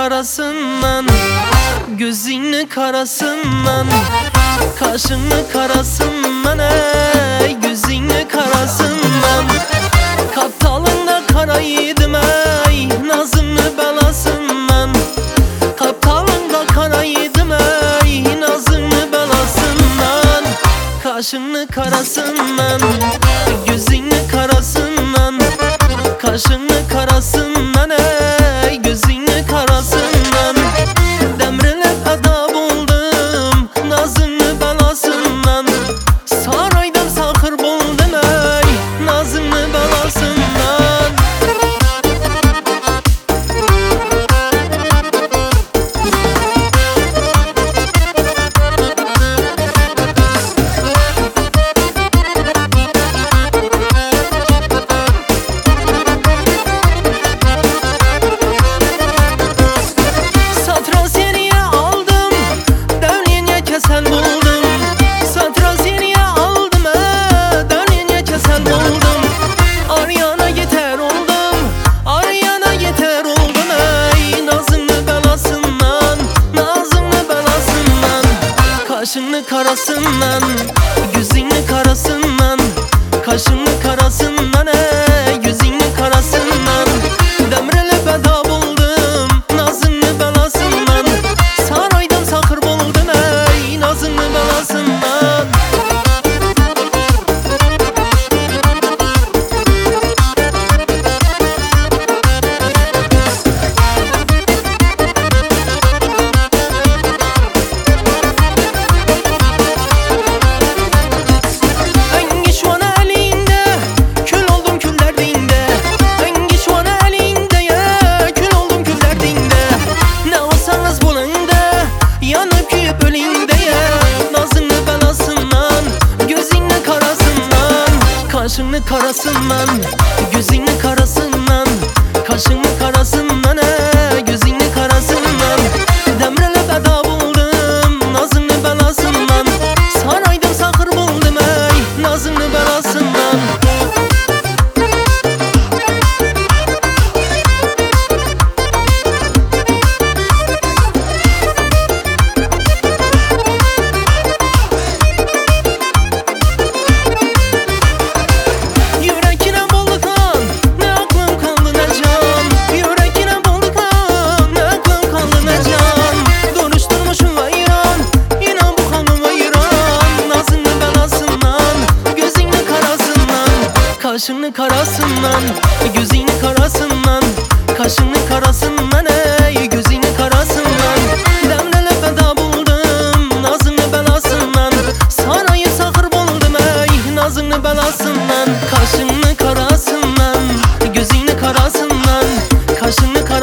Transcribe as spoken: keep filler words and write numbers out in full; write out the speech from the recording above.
karasından, gözünü karasından, kaşını karasından, ey gözünü karasından. Kaptalında karaydım ey nazını belasından, kaptalında karaydım ey nazını belasından. Kaşını karasından, gözünü karasından, kaşını karasından, ey gözünü karasından. Demrilip edab oldum nazını belasından, saraydan sakır buldum ey nazını belasından. Kaşını karasından, gözünü karasından, kaşını karasından, ey gözünü karasından. Demrelip edab oldum nazını belasından, saraydan sakır buldum ey nazını belasından. Kaşını karasından, gözünü karasından, kaşını karasından, ey gözünü karasından. Demrelip edab oldum nazını belasından, saraydan sakır buldum ey nazını belasından. Kaşını karasından, gözünü karasından, kaşını karasından, ey gözünü karasından. Demrelip edab oldum nazını belasından, sarayı sakır buldum ey nazını belasından. Kaşını karasından, gözünü karasından, kaşını karasından.